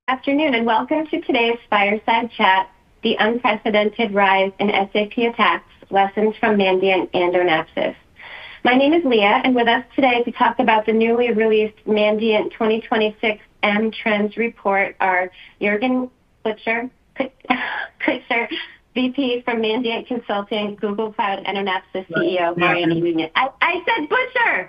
Afternoon, and welcome to today's Fireside Chat, The Unprecedented Rise in SAP Attacks, Lessons from Mandiant and Onapsis. My name is Leah, and with us today to talk about the newly released Mandiant 2026 M Trends Report are Jürgen Kutzer, VP from Mandiant Consulting, Google Cloud, and Onapsis CEO, Mariano Nunez. I said Butcher!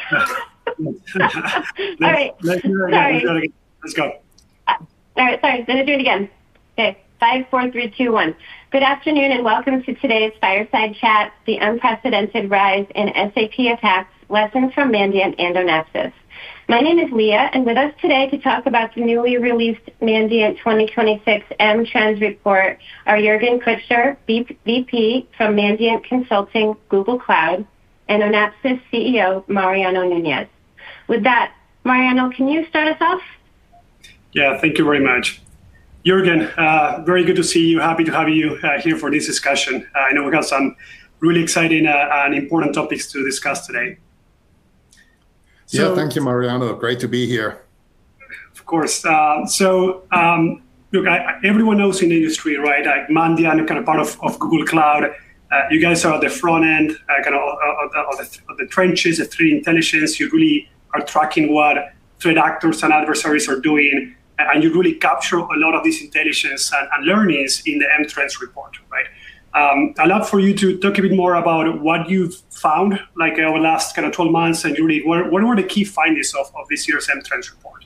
All right, sorry. Let's go. All right, sorry, going to do it again. Okay, 5, 4, 3, 2, 1. Good afternoon and welcome to today's Fireside Chat, The Unprecedented Rise in SAP Attacks, Lessons from Mandiant and Onapsis. My name is Leah, and with us today to talk about the newly released Mandiant 2026 M Trends Report are Jürgen Kutzer, VP from Mandiant Consulting, Google Cloud, and Onapsis CEO, Mariano Nunez. With that, Mariano, can you start us off? Yeah, thank you very much. Jürgen, very good to see you. Happy to have you here for this discussion. I know we got some really exciting and important topics to discuss today. Yeah, thank you, Mariano. Great to be here. Of course. Look, everyone knows in the industry, right? Like Mandiant, kind of part of Google Cloud. You guys are at the front end, kind of the trenches, the threat intelligence. You really are tracking what threat actors and adversaries are doing. And you really capture a lot of this intelligence and learnings in the M Trends report, right? I'd love for you to talk a bit more about what you've found, like over the last kind of 12 months, and really what were the key findings of this year's M Trends report?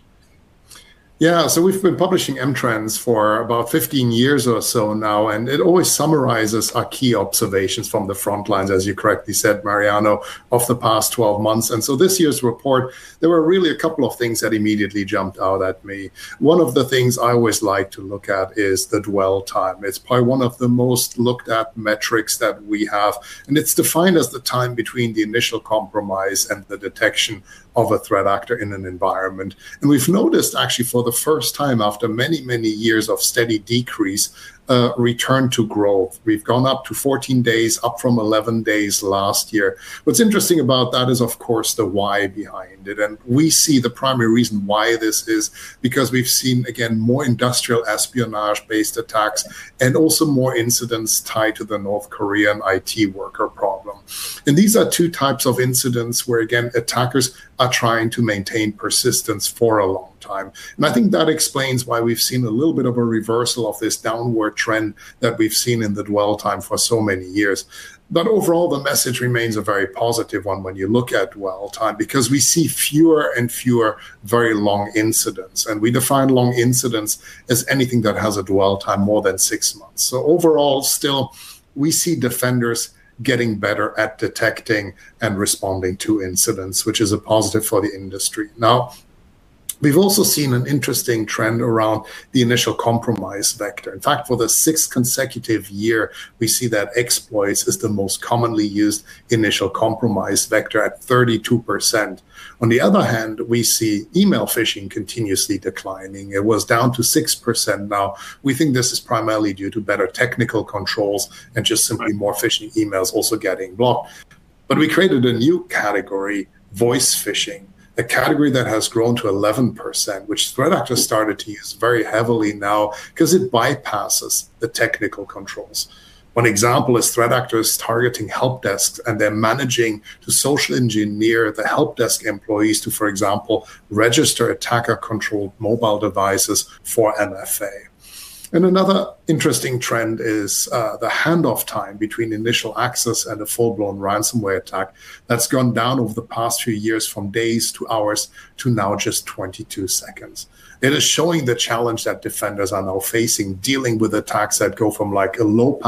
Yeah, so we've been publishing M Trends for about 15 years or so now, and it always summarizes our key observations from the front lines, as you correctly said, Mariano, of the past 12 months. And so this year's report, there were really a couple of things that immediately jumped out at me. One of the things I always like to look at is the dwell time. It's probably one of the most looked at metrics that we have, and it's defined as the time between the initial compromise and the detection of a threat actor in an environment. And we've noticed actually for the first time after many, many years of steady decrease, return to growth. We've gone up to 14 days, up from 11 days last year. What's interesting about that is, of course, the why behind it. And we see the primary reason why this is because we've seen, again, more industrial espionage-based attacks and also more incidents tied to the North Korean IT worker problem. And these are two types of incidents where, again, attackers are trying to maintain persistence for a long time. And I think that explains why we've seen a little bit of a reversal of this downward trend that we've seen in the dwell time for so many years. But overall, the message remains a very positive one when you look at dwell time, because we see fewer and fewer very long incidents. And we define long incidents as anything that has a dwell time more than 6 months. So overall, still, we see defenders getting better at detecting and responding to incidents, which is a positive for the industry. Now, we've also seen an interesting trend around the initial compromise vector. In fact, for the 6th consecutive year, we see that exploits is the most commonly used initial compromise vector at 32%. On the other hand, we see email phishing continuously declining. It was down to 6% now. We think this is primarily due to better technical controls and just simply more phishing emails also getting blocked. But we created a new category, voice phishing, a category that has grown to 11%, which threat actors started to use very heavily now because it bypasses the technical controls. One example is threat actors targeting help desks, and they're managing to social engineer the help desk employees to, for example, register attacker-controlled mobile devices for MFA. And another interesting trend is the handoff time between initial access and a full-blown ransomware attack. That's gone down over the past few years from days to hours to now just 22 seconds. It is showing the challenge that defenders are now facing, dealing with attacks that go from like a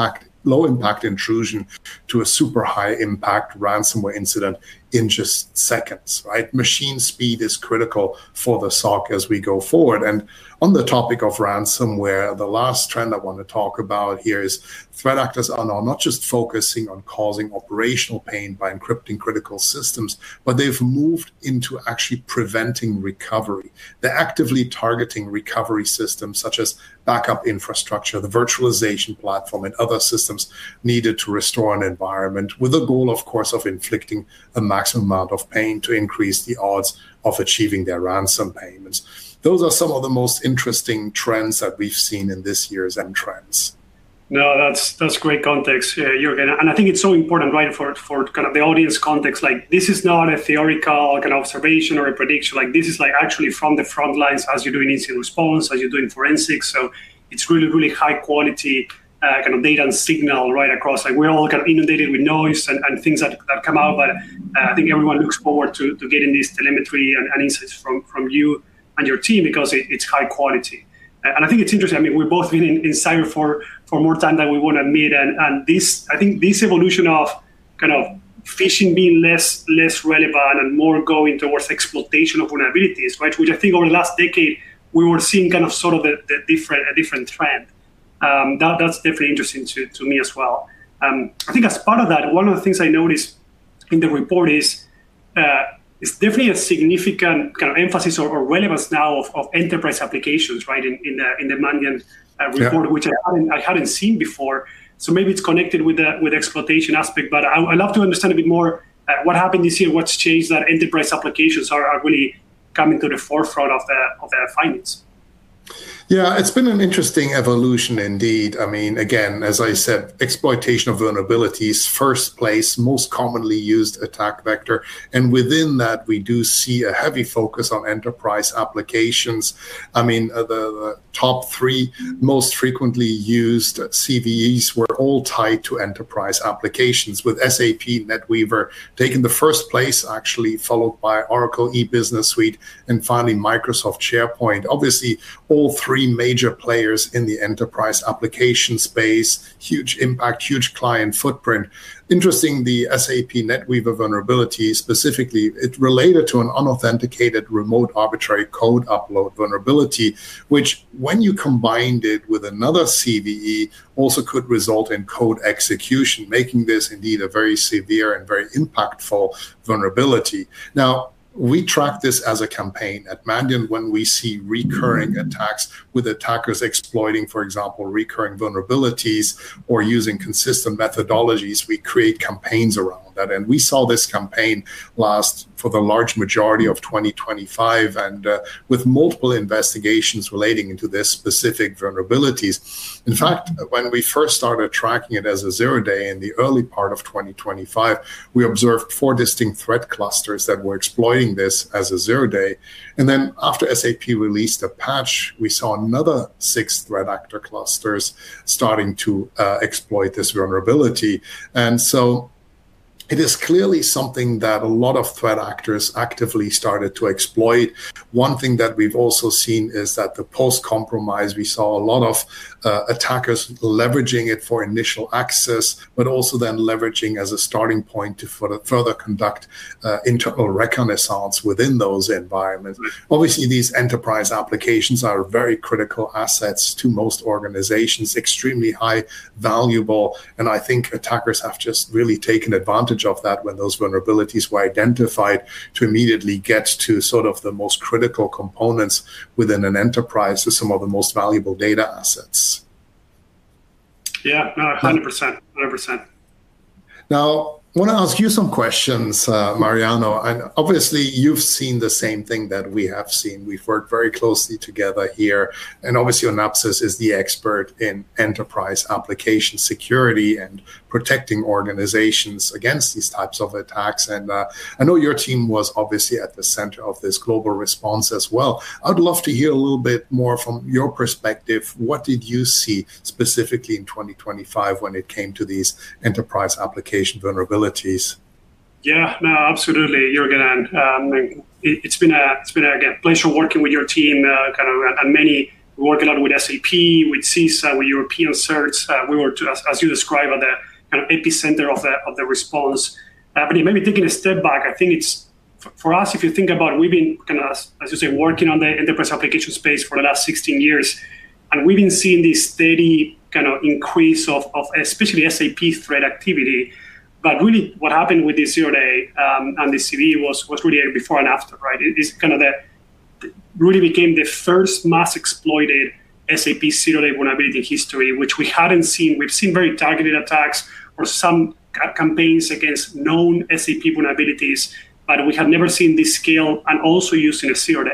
low impact intrusion to a super high impact ransomware incident in just seconds, right? Machine speed is critical for the SOC as we go forward. And on the topic of ransomware, the last trend I want to talk about here is threat actors are now not just focusing on causing operational pain by encrypting critical systems, but they've moved into actually preventing recovery. They're actively targeting recovery systems such as backup infrastructure, the virtualization platform, and other systems needed to restore an environment, with the goal, of course, of inflicting a maximum amount of pain to increase the odds of achieving their ransom payments. those are some of the most interesting trends that we've seen in this year's M-Trends. No, that's great context, Jürgen. And I think it's so important, right, for kind of the audience context. Like, this is not a theoretical kind of observation or a prediction. Like, this is like actually from the front lines as you're doing incident response, as you're doing forensics. So it's really, really high quality kind of data and signal right across. Like, we're all kind of inundated with noise and things that come out. But I think everyone looks forward to getting this telemetry and insights from you and your team, because it's high quality. And I think it's interesting. I mean, we've both been in cyber for more time than we want to admit. And this, I think this evolution of kind of phishing being less relevant and more going towards exploitation of vulnerabilities, right? Which I think over the last decade, we were seeing kind of sort of a different trend. That's definitely interesting to me as well. I think as part of that, one of the things I noticed in the report is it's definitely a significant kind of emphasis or relevance now of enterprise applications, right? In the Mandiant report, which I hadn't seen before. So maybe it's connected with the exploitation aspect. But I'd love to understand a bit more what happened this year, what's changed that enterprise applications are really coming to the forefront of the findings. Yeah, it's been an interesting evolution indeed. I mean, again, as I said, exploitation of vulnerabilities, first place, most commonly used attack vector. And within that, we do see a heavy focus on enterprise applications. I mean, the top three most frequently used CVEs were all tied to enterprise applications, with SAP NetWeaver taking the first place, actually, followed by Oracle E-Business Suite, and finally Microsoft SharePoint. Obviously, all three major players in the enterprise application space, huge impact, huge client footprint. Interesting, the SAP NetWeaver vulnerability specifically, it related to an unauthenticated remote arbitrary code upload vulnerability, which when you combined it with another CVE also could result in code execution, making this indeed a very severe and very impactful vulnerability. Now, we track this as a campaign at Mandiant when we see recurring attacks with attackers exploiting, for example, recurring vulnerabilities or using consistent methodologies. We create campaigns around that. And we saw this campaign last for the large majority of 2025 and with multiple investigations relating into this specific vulnerabilities. In fact, when we first started tracking it as a 0-day in the early part of 2025, we observed 4 distinct threat clusters that were exploiting this as a 0-day. And then after SAP released a patch, we saw another 6 threat actor clusters starting to exploit this vulnerability. And so it is clearly something that a lot of threat actors actively started to exploit. One thing that we've also seen is that the post-compromise, we saw a lot of attackers leveraging it for initial access, but also then leveraging as a starting point to further conduct internal reconnaissance within those environments. Obviously, these enterprise applications are very critical assets to most organizations, extremely high, valuable, and I think attackers have just really taken advantage of that when those vulnerabilities were identified to immediately get to sort of the most critical components within an enterprise to some of the most valuable data assets. Yeah, no, 100%. Now, I want to ask you some questions, Mariano. And obviously, you've seen the same thing that we have seen. We've worked very closely together here. And obviously, Onapsis is the expert in enterprise application security and protecting organizations against these types of attacks. And I know your team was obviously at the center of this global response as well. I'd love to hear a little bit more from your perspective. What did you see specifically in 2025 when it came to these enterprise application vulnerabilities? Yeah, no, absolutely, Jürgen. It's been a pleasure working with your team. And many we work a lot with SAP, with CISA, with European certs. We were, as you described, at the kind of epicenter of the response. But maybe taking a step back, I think it's for us. If you think about, we've been kind of, as you say, working on the enterprise application space for the last 16 years, and we've been seeing this steady kind of increase of especially SAP threat activity. But really, what happened with this 0-day and the CV was really a before and after, right? It's kind of really became the first mass exploited SAP 0-day vulnerability in history, which we hadn't seen. We've seen very targeted attacks or some campaigns against known SAP vulnerabilities, but we had never seen this scale and also used in a 0-day.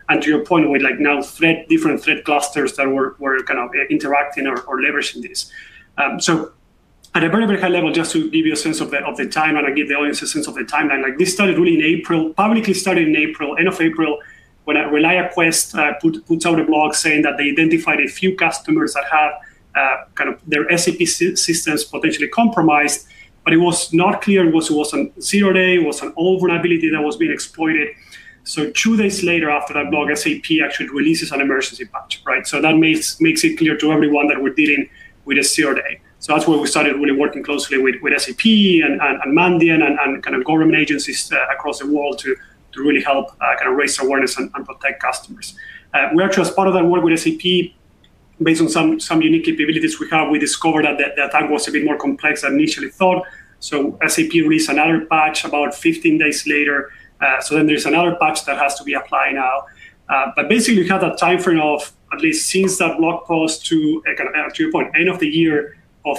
And to your point, with like now different threat clusters that were kind of interacting or leveraging this. So at a very, very high level, just to give you a sense of the timeline and give the audience a sense of the timeline, like this started really in April, publicly started in April, end of April, when ReliaQuest puts out a blog saying that they identified a few customers that have kind of their SAP systems potentially compromised, but it was not clear it was on 0-day, it was an old vulnerability that was being exploited. So 2 days later after that blog, SAP actually releases an emergency patch, right? So that makes it clear to everyone that we're dealing with a 0-day. So that's where we started really working closely with SAP and Mandiant and kind of government agencies across the world to really help kind of raise awareness and protect customers. We actually, as part of that work with SAP, based on some unique capabilities we have, we discovered that the attack was a bit more complex than initially thought. So SAP released another patch about 15 days later. So then there's another patch that has to be applied now. But basically, we had that time frame of at least since that blog post to your point, end of the year, of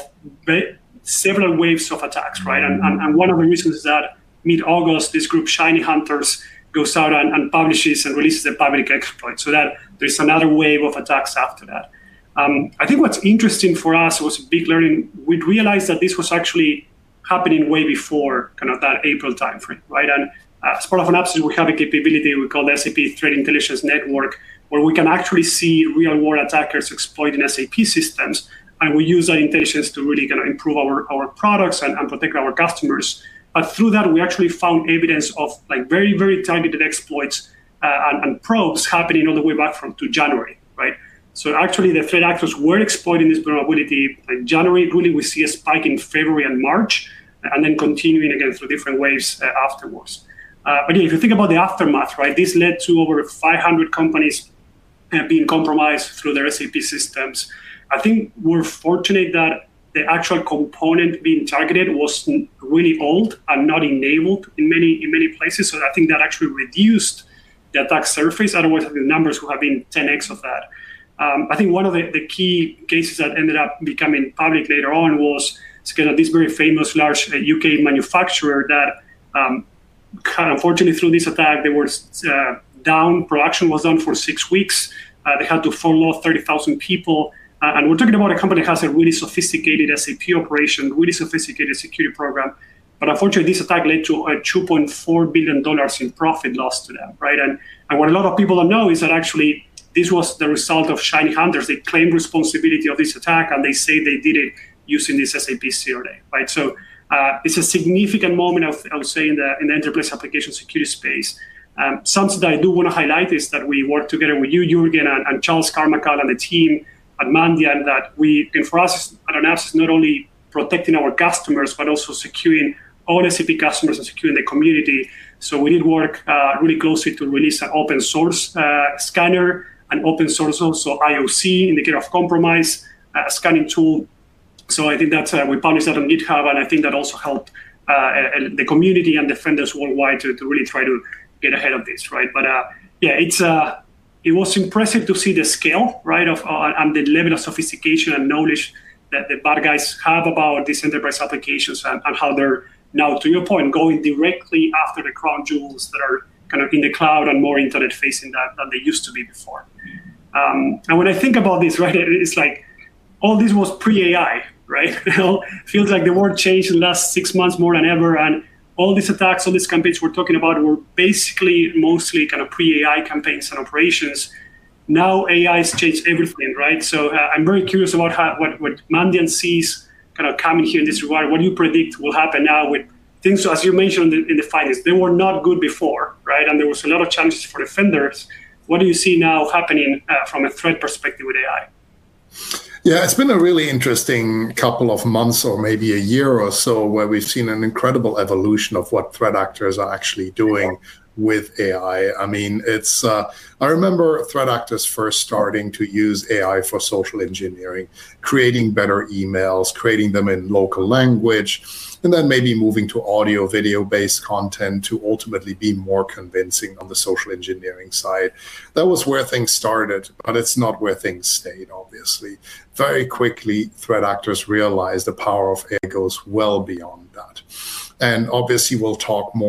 several waves of attacks, right? And one of the reasons is that mid-August, this group, Shiny Hunters, goes out and publishes and releases a public exploit, so that there's another wave of attacks after that. I think what's interesting for us was a big learning. We realized that this was actually happening way before kind of that April timeframe, right? And as part of Synapsys, we have a capability we call the SAP Threat Intelligence Network, where we can actually see real-world attackers exploiting SAP systems, and we use that intelligence to really kind of improve our products and protect our customers. But through that, we actually found evidence of like very, very targeted exploits and probes happening all the way back to January, right? So actually, the threat actors were exploiting this vulnerability in January. Really, we see a spike in February and March, and then continuing again through different waves afterwards. But yeah, if you think about the aftermath, right, this led to over 500 companies being compromised through their SAP systems. I think we're fortunate that the actual component being targeted was really old and not enabled in many places. So I think that actually reduced the attack surface. Otherwise, the numbers would have been 10x of that. I think one of the key cases that ended up becoming public later on was this very famous large UK manufacturer that unfortunately through this attack, they were down. Production was down for 6 weeks. They had to furlough 30,000 people. And we're talking about a company that has a really sophisticated SAP operation, really sophisticated security program. But unfortunately, this attack led to a $2.4 billion in profit loss to them, right? And what a lot of people don't know is that actually this was the result of Shiny Hunters. They claim responsibility of this attack, and they say they did it using this SAP 0-day, right? So it's a significant moment, I would say, in the enterprise application security space. Something that I do want to highlight is that we work together with you, Jürgen, and Charles Carmichael and the team at Mandiant, that and for us at Synapsys, it's not only protecting our customers, but also securing all SAP customers and securing the community. So we did work really closely to release an open source scanner, an open source also IOC, indicator of compromise, scanning tool. So I think that's we published that on GitHub, and I think that also helped the community and defenders worldwide to really try to get ahead of this, right? But it was impressive to see the scale, right, and the level of sophistication and knowledge that the bad guys have about these enterprise applications and how they're now, to your point, going directly after the crown jewels that are kind of in the cloud and more internet facing than they used to be before. And when I think about this, right, it's like all this was pre-AI, right? It feels like the world changed in the last 6 months more than ever, and all these attacks, all these campaigns we're talking about were basically mostly kind of pre-AI campaigns and operations. Now AI has changed everything, right? So I'm very curious about what Mandiant sees kind of coming here in this regard. What do you predict will happen now with things, as you mentioned in the findings, they were not good before, right? And there was a lot of challenges for defenders. What do you see now happening from a threat perspective with AI? Yeah, it's been a really interesting couple of months or maybe a year or so where we've seen an incredible evolution of what threat actors are actually doing with AI. I mean, I remember threat actors first starting to use AI for social engineering, creating better emails, creating them in local language, and then maybe moving to audio, video-based content to ultimately be more convincing on the social engineering side. That was where things started, but it's not where things stayed, obviously. Very quickly, threat actors realized the power of AI goes well beyond that. And obviously, we'll talk more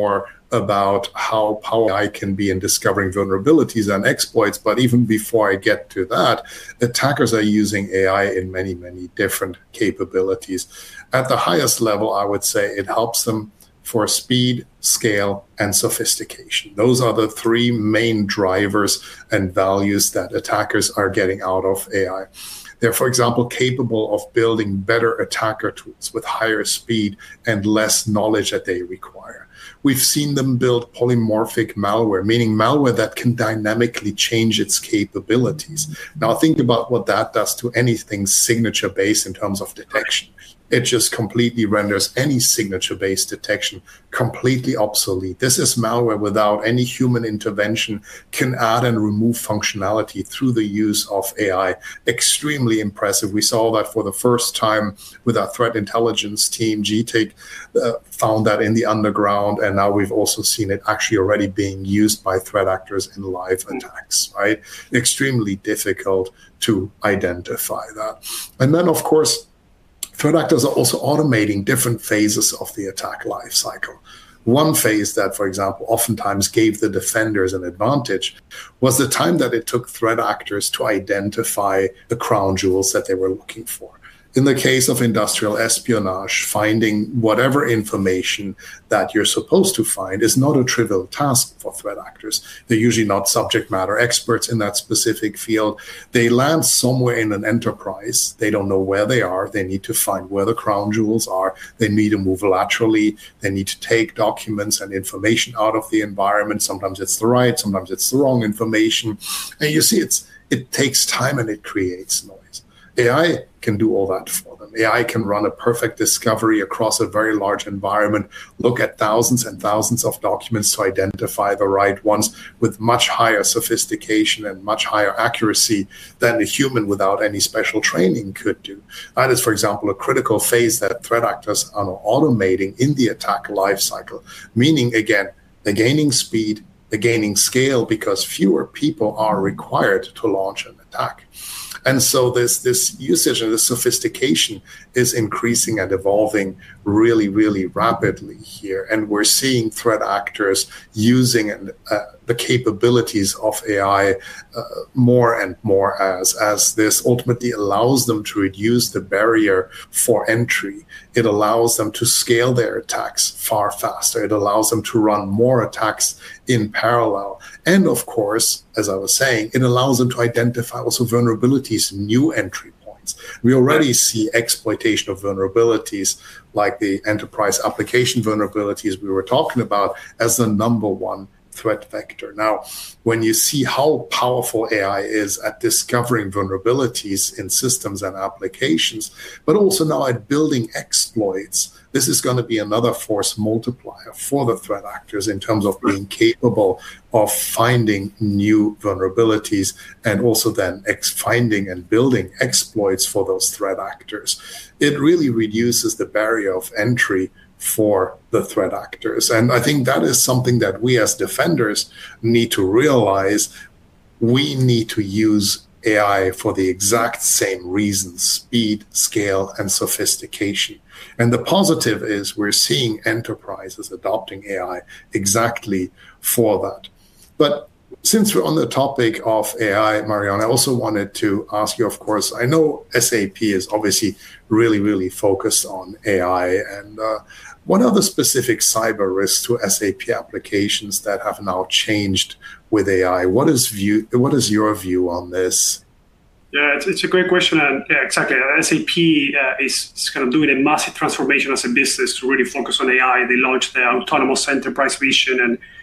about how powerful AI can be in discovering vulnerabilities and exploits. But even before I get to that, attackers are using AI in many, many different capabilities. At the highest level, I would say it helps them for speed, scale, and sophistication. Those are the three main drivers and values that attackers are getting out of AI. They're, for example, capable of building better attacker tools with higher speed and less knowledge that they require. We've seen them build polymorphic malware, meaning malware that can dynamically change its capabilities. Now, think about what that does to anything signature-based in terms of detection. It just completely renders any signature-based detection completely obsolete. This is malware without any human intervention, can add and remove functionality through the use of AI. Extremely impressive. We saw that for the first time with our threat intelligence team. GTIC found that in the underground, and now we've also seen it actually already being used by threat actors in live attacks, right? Extremely difficult to identify that. And then, of course, threat actors are also automating different phases of the attack life cycle. One phase that, for example, oftentimes gave the defenders an advantage was the time that it took threat actors to identify the crown jewels that they were looking for. In the case of industrial espionage, finding whatever information that you're supposed to find is not a trivial task for threat actors. They're usually not subject matter experts in that specific field. They land somewhere in an enterprise. They don't know where they are. They need to find where the crown jewels are. They need to move laterally. They need to take documents and information out of the environment. Sometimes it's the right, sometimes it's the wrong information. And you see, it takes time and it creates noise. AI can do all that for them. AI can run a perfect discovery across a very large environment, look at thousands and thousands of documents to identify the right ones with much higher sophistication and much higher accuracy than a human without any special training could do. That is, for example, a critical phase that threat actors are automating in the attack lifecycle, meaning, again, they're gaining speed, they're gaining scale because fewer people are required to launch an attack. And so this usage and this sophistication is increasing and evolving really, really rapidly here. And we're seeing threat actors using the capabilities of AI more and more as this ultimately allows them to reduce the barrier for entry. It allows them to scale their attacks far faster. It allows them to run more attacks in parallel. And of course, as I was saying, it allows them to identify also vulnerabilities, new entry points. We already see exploitation of vulnerabilities like the enterprise application vulnerabilities we were talking about as the number one threat vector. Now, when you see how powerful AI is at discovering vulnerabilities in systems and applications, but also now at building exploits, this is going to be another force multiplier for the threat actors in terms of being capable of finding new vulnerabilities and also then finding and building exploits for those threat actors. It really reduces the barrier of entry for the threat actors. And I think that is something that we as defenders need to realize. We need to use AI for the exact same reasons: speed, scale, and sophistication. And the positive is we're seeing enterprises adopting AI exactly for that. But since we're on the topic of AI, Marianne, I also wanted to ask you, of course, I know SAP is obviously really, really focused on AI. And what are the specific cyber risks to SAP applications that have now changed with AI? What is your view on this? Yeah, it's a great question. And yeah, exactly. SAP is kind of doing a massive transformation as a business to really focus on AI. They launched the autonomous enterprise vision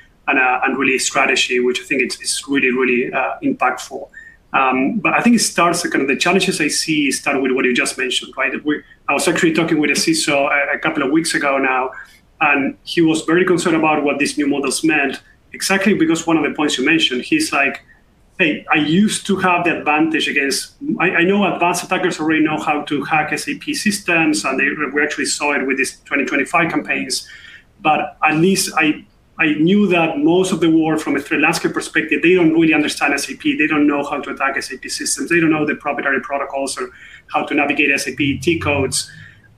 and really strategy, which I think it's really, really impactful. But I think it starts, kind of the challenges I see start with what you just mentioned, right? I was actually talking with a CISO a couple of weeks ago now, and he was very concerned about what these new models meant, exactly because one of the points you mentioned, he's like, hey, I used to have the advantage against, I know advanced attackers already know how to hack SAP systems, and we actually saw it with these 2025 campaigns, but at least I knew that most of the world, from a threat landscape perspective, they don't really understand SAP. They don't know how to attack SAP systems. They don't know the proprietary protocols or how to navigate SAP T codes.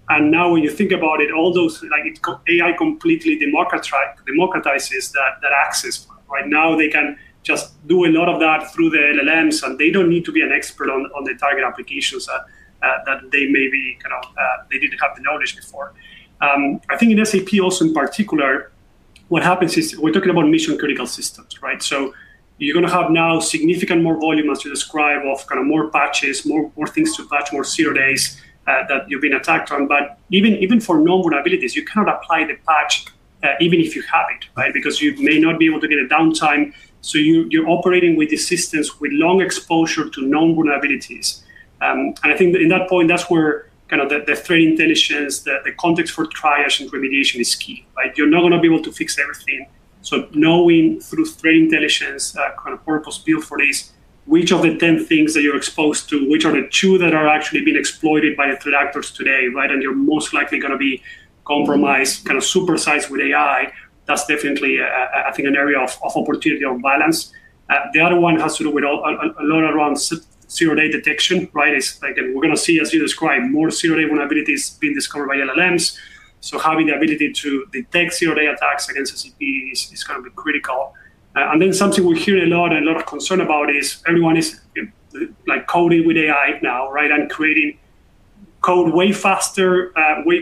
And now when you think about it, all those, AI completely democratizes that access. Right now they can just do a lot of that through the LLMs, and they don't need to be an expert on the target applications that they maybe they didn't have the knowledge before. I think in SAP also in particular, what happens is we're talking about mission critical systems, right? So you're going to have now significant more volume, as you describe, of more patches, more things to patch, more 0 days that you've been attacked on. But even for known vulnerabilities, you cannot apply the patch even if you have it, right? Because you may not be able to get a downtime. So you're operating with these systems with long exposure to known vulnerabilities. And I think in that point, that's where the threat intelligence, the context for triage and remediation is key, right? You're not going to be able to fix everything. So knowing through threat intelligence, purpose built for this, which of the 10 things that you're exposed to, which are the 2 that are actually being exploited by the threat actors today, right? And you're most likely going to be compromised, supersized with AI. That's definitely, I think, an area of opportunity or balance. The other one has to do with a lot around 0-day detection, right? It's like, and we're going to see, as you described, more 0-day vulnerabilities being discovered by LLMs. So having the ability to detect 0-day attacks against SAP is going to be critical. And then something we hear a lot of concern about is everyone is coding with AI now, right? And creating code way faster,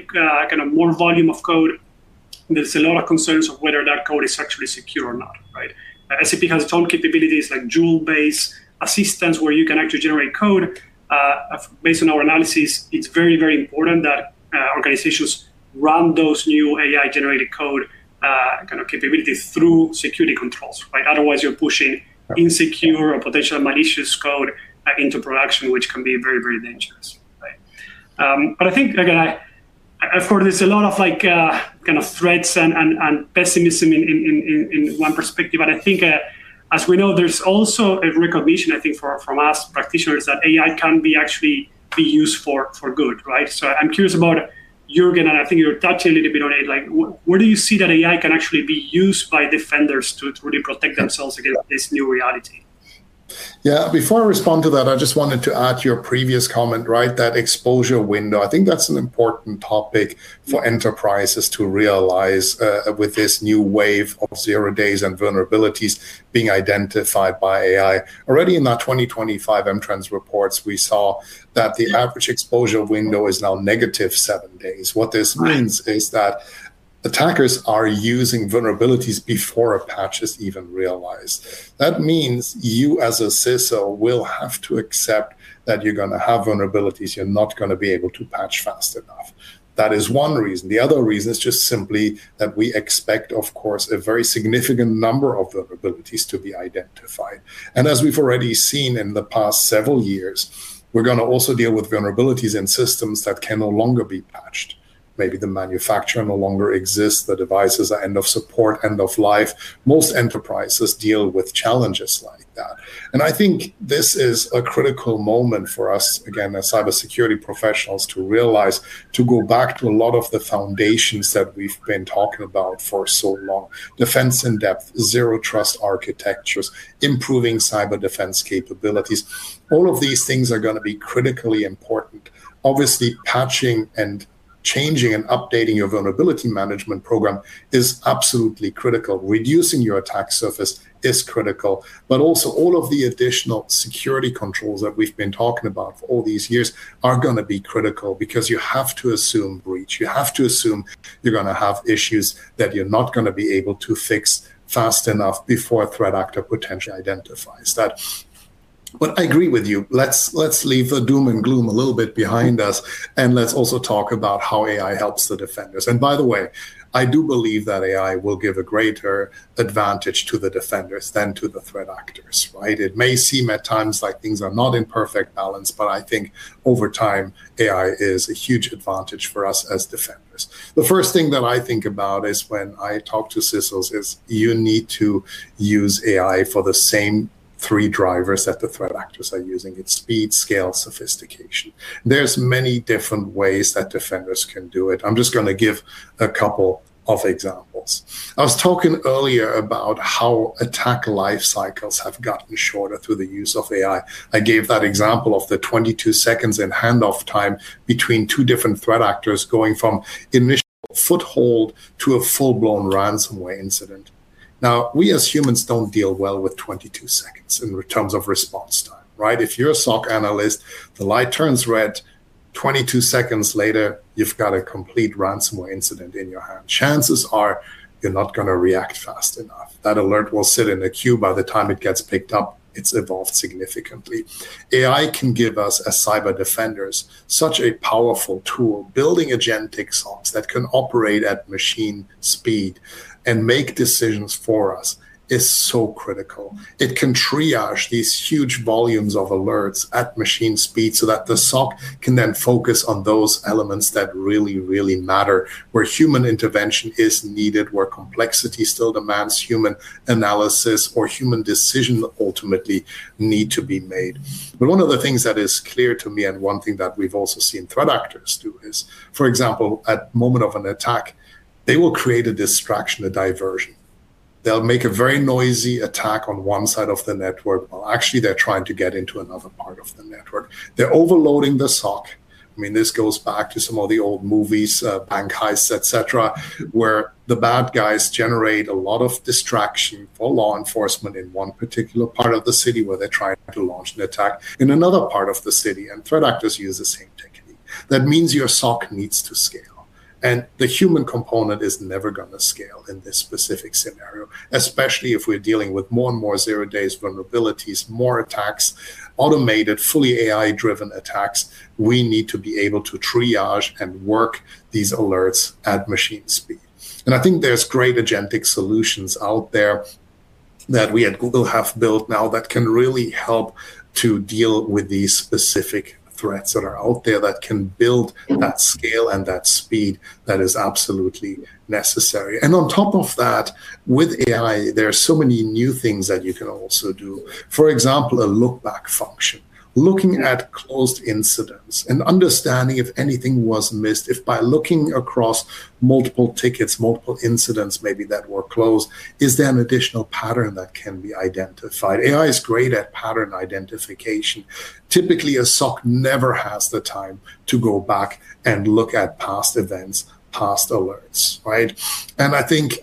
more volume of code. There's a lot of concerns of whether that code is actually secure or not, right? SAP has its own capabilities like Joule-based assistance where you can actually generate code. Based on our analysis, it's very, very important that organizations run those new AI-generated code capabilities through security controls, right? Otherwise, you're pushing insecure or potential malicious code into production, which can be very, very dangerous, right? But I think, again, of course, there's a lot of threats and pessimism in one perspective, but I think as we know, there's also a recognition, I think, from us practitioners that AI can actually be used for good, right? So I'm curious about Jürgen, and I think you're touching a little bit on it. Where do you see that AI can actually be used by defenders to really protect themselves against this new reality? Yeah, before I respond to that, I just wanted to add your previous comment, right? That exposure window. I think that's an important topic for enterprises to realize with this new wave of 0 days and vulnerabilities being identified by AI. Already in that 2025 MTrends reports, we saw that the average exposure window is now -7 days. What this means is that attackers are using vulnerabilities before a patch is even realized. That means you as a CISO will have to accept that you're going to have vulnerabilities you're not going to be able to patch fast enough. That is one reason. The other reason is just simply that we expect, of course, a very significant number of vulnerabilities to be identified. And as we've already seen in the past several years, we're going to also deal with vulnerabilities in systems that can no longer be patched. Maybe the manufacturer no longer exists, the devices are end of support, end of life. Most enterprises deal with challenges like that. And I think this is a critical moment for us, again, as cybersecurity professionals, to realize, to go back to a lot of the foundations that we've been talking about for so long. Defense in depth, zero trust architectures, improving cyber defense capabilities. All of these things are going to be critically important. Obviously, patching and changing and updating your vulnerability management program is absolutely critical. Reducing your attack surface is critical, but also all of the additional security controls that we've been talking about for all these years are going to be critical, because you have to assume breach. You have to assume you're going to have issues that you're not going to be able to fix fast enough before a threat actor potentially identifies that. But I agree with you. Let's leave the doom and gloom a little bit behind us, and let's also talk about how AI helps the defenders. And by the way, I do believe that AI will give a greater advantage to the defenders than to the threat actors, right? It may seem at times like things are not in perfect balance, but I think over time, AI is a huge advantage for us as defenders. The first thing that I think about is when I talk to CISOs is you need to use AI for the same 3 drivers that the threat actors are using. It's speed, scale, sophistication. There's many different ways that defenders can do it. I'm just going to give a couple of examples. I was talking earlier about how attack life cycles have gotten shorter through the use of AI. I gave that example of the 22 seconds in handoff time between two different threat actors going from initial foothold to a full-blown ransomware incident. Now, we as humans don't deal well with 22 seconds in terms of response time, right? If you're a SOC analyst, the light turns red, 22 seconds later, you've got a complete ransomware incident in your hand. Chances are you're not going to react fast enough. That alert will sit in a queue. By the time it gets picked up, it's evolved significantly. AI can give us, as cyber defenders, such a powerful tool, building agentic SOCs that can operate at machine speed and make decisions for us is so critical. It can triage these huge volumes of alerts at machine speed so that the SOC can then focus on those elements that really, really matter, where human intervention is needed, where complexity still demands human analysis or human decision ultimately need to be made. But one of the things that is clear to me, and one thing that we've also seen threat actors do is, for example, at the moment of an attack, they will create a distraction, a diversion. They'll make a very noisy attack on one side of the network while actually they're trying to get into another part of the network. They're overloading the SOC. I mean, this goes back to some of the old movies, bank heists, etc., where the bad guys generate a lot of distraction for law enforcement in one particular part of the city where they're trying to launch an attack in another part of the city. And threat actors use the same technique. That means your SOC needs to scale. And the human component is never going to scale in this specific scenario, especially if we're dealing with more and more zero-days vulnerabilities, more attacks, automated, fully AI-driven attacks. We need to be able to triage and work these alerts at machine speed. And I think there's great agentic solutions out there that we at Google have built now that can really help to deal with these specific threats that are out there that can build that scale and that speed that is absolutely necessary. And on top of that, with AI, there are so many new things that you can also do. For example, a look back function, looking at closed incidents and understanding if anything was missed, if by looking across multiple tickets, multiple incidents maybe that were closed, is there an additional pattern that can be identified? AI is great at pattern identification. Typically, a SOC never has the time to go back and look at past events, past alerts, right? And I think,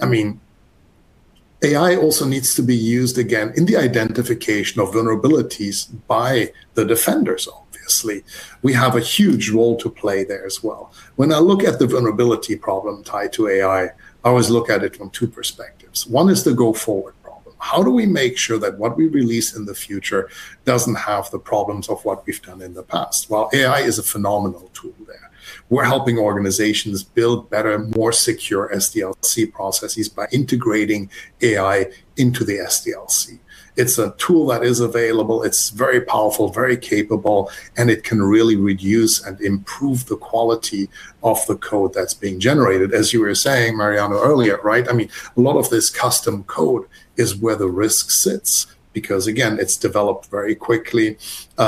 AI also needs to be used again in the identification of vulnerabilities by the defenders, obviously. We have a huge role to play there as well. When I look at the vulnerability problem tied to AI, I always look at it from two perspectives. One is the go forward problem. How do we make sure that what we release in the future doesn't have the problems of what we've done in the past? Well, AI is a phenomenal tool there. We're helping organizations build better, more secure SDLC processes by integrating AI into the SDLC. It's a tool that is available. It's very powerful, very capable, and it can really reduce and improve the quality of the code that's being generated. As you were saying, Mariano, earlier, right? A lot of this custom code is where the risk sits, because, again, it's developed very quickly.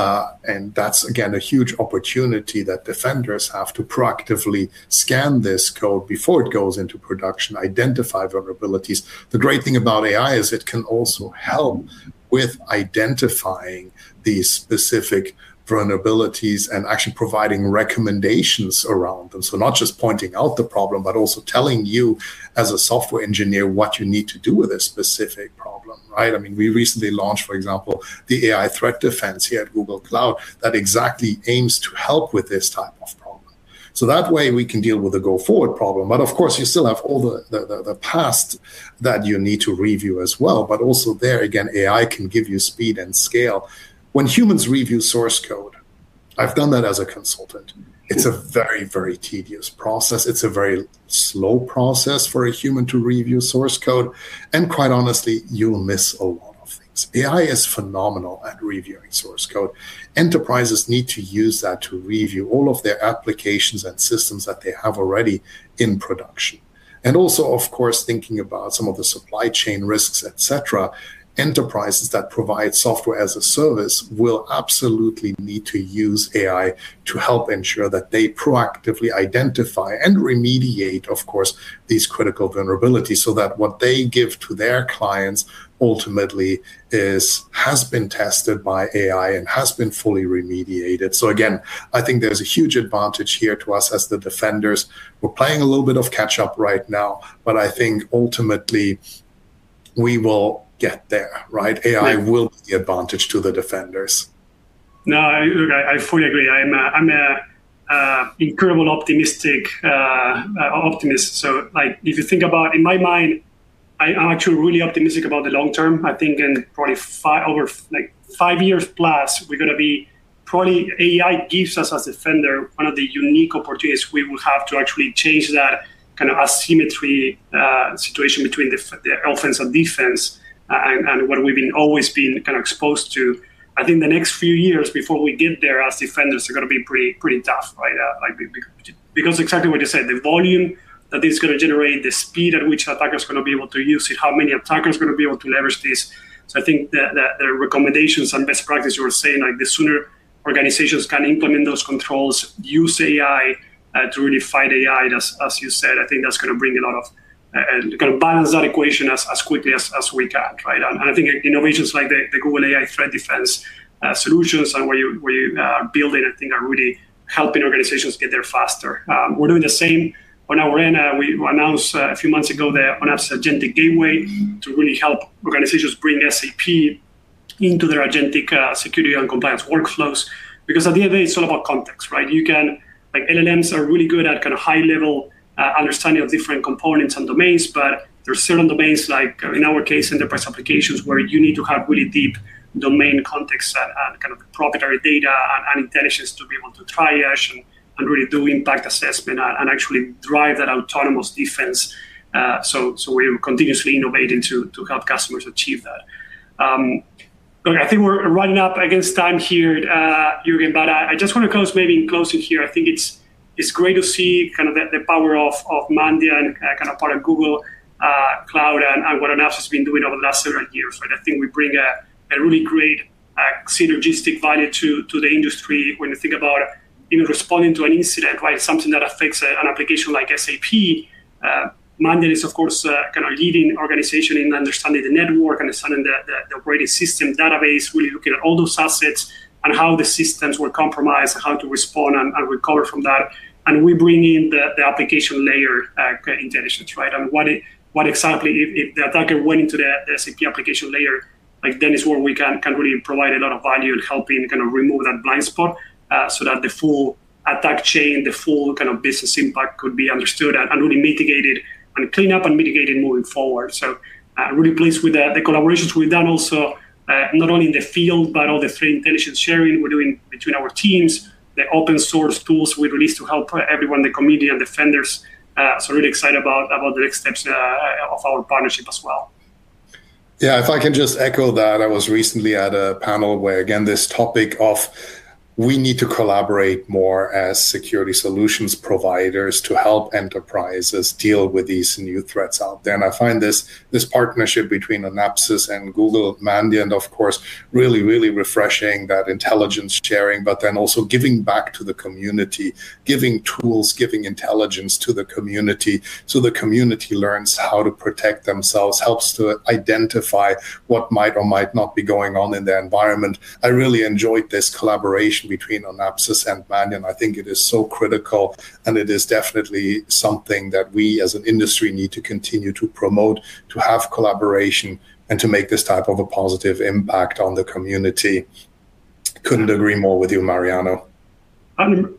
And that's, again, a huge opportunity that defenders have to proactively scan this code before it goes into production, identify vulnerabilities. The great thing about AI is it can also help with identifying these specific vulnerabilities and actually providing recommendations around them. So not just pointing out the problem, but also telling you as a software engineer what you need to do with a specific problem, right? We recently launched, for example, the AI threat defense here at Google Cloud that exactly aims to help with this type of problem. So that way we can deal with the go forward problem. But of course, you still have all the past that you need to review as well. But also there, again, AI can give you speed and scale. When humans review source code, I've done that as a consultant. It's a very, very tedious process. It's a very slow process for a human to review source code. And quite honestly, you'll miss a lot of things. AI is phenomenal at reviewing source code. Enterprises need to use that to review all of their applications and systems that they have already in production. And also, of course, thinking about some of the supply chain risks, etc. enterprises that provide software as a service will absolutely need to use AI to help ensure that they proactively identify and remediate, of course, these critical vulnerabilities, so that what they give to their clients ultimately has been tested by AI and has been fully remediated. So again, I think there's a huge advantage here to us as the defenders. We're playing a little bit of catch up right now, but I think ultimately we will get there, right? AI will be the advantage to the defenders. No, I fully agree. I'm a incredible optimist. So like, if you think about, in my mind, I'm actually really optimistic about the long term. I think in probably 5 years plus, we're going to be probably, AI gives us as a defender one of the unique opportunities we will have to actually change that kind of asymmetry situation between the offense and defense and what we've always been kind of exposed to. I think the next few years before we get there as defenders are going to be pretty tough, right? Because exactly what you said, the volume that is going to generate, the speed at which attackers are going to be able to use it, how many attackers are going to be able to leverage this. So I think that the recommendations and best practice you were saying, like the sooner organizations can implement those controls, use AI to really fight AI, as you said, I think that's going to bring a lot of, and kind of balance that equation as quickly as we can, right? And I think innovations like the Google AI Threat Defense solutions and where you are building, I think are really helping organizations get there faster. We're doing the same on our end. We announced a few months ago the ONAPSIS Agentic Gateway to really help organizations bring SAP into their agentic security and compliance workflows. Because at the end of the day, it's all about context, right? You can, like LLMs are really good at kind of high level understanding of different components and domains, but there's certain domains, like in our case, enterprise applications, where you need to have really deep domain context and kind of proprietary data and intelligence to be able to triage and really do impact assessment and actually drive that autonomous defense. So we're continuously innovating to help customers achieve that. Look, I think we're running up against time here, Jürgen, but I just want to close, maybe in closing here, I think it's great to see kind of the power of Mandiant, kind of part of Google Cloud and what ONAPSIS has been doing over the last several years, right? I think we bring a really great synergistic value to the industry when you think about responding to an incident, right? Something that affects an application like SAP. Mandiant is, of course, kind of leading organization in understanding the network, understanding the operating system database, really looking at all those assets and how the systems were compromised, how to respond and recover from that. And we bring in the application layer intelligence, right? And what exactly, if the attacker went into the SAP application layer, like then is where we can really provide a lot of value in helping kind of remove that blind spot so that the full attack chain, the full kind of business impact could be understood and really mitigated and clean up and mitigated moving forward. So really pleased with the collaborations we've done also, not only in the field, but all the threat intelligence sharing we're doing between our teams, the open source tools we released to help everyone, the community and defenders. So really excited about the next steps of our partnership as well. Yeah, if I can just echo that, I was recently at a panel where, again, this topic of we need to collaborate more as security solutions providers to help enterprises deal with these new threats out there. And I find this partnership between ONAPSIS and Google Mandiant, of course, really, really refreshing, that intelligence sharing, but then also giving back to the community, giving tools, giving intelligence to the community so the community learns how to protect themselves, helps to identify what might or might not be going on in their environment. I really enjoyed this collaboration between ONAPSIS and Mandiant. I think it is so critical, and it is definitely something that we as an industry need to continue to promote, to have collaboration, and to make this type of a positive impact on the community. Couldn't agree more with you, Mariano. 100%,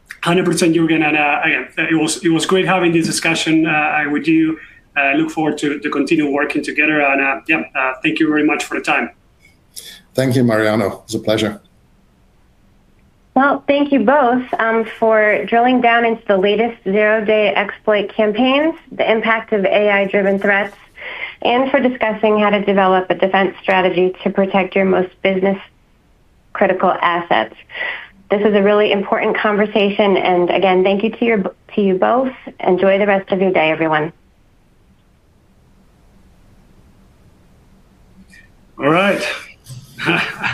Jürgen, and again, it was great having this discussion with you. Look forward to continue working together, and thank you very much for the time. Thank you, Mariano. It was a pleasure. Well, thank you both for drilling down into the latest zero-day exploit campaigns, the impact of AI-driven threats, and for discussing how to develop a defense strategy to protect your most business-critical assets. This is a really important conversation, and again, thank you to you both. Enjoy the rest of your day, everyone. All right.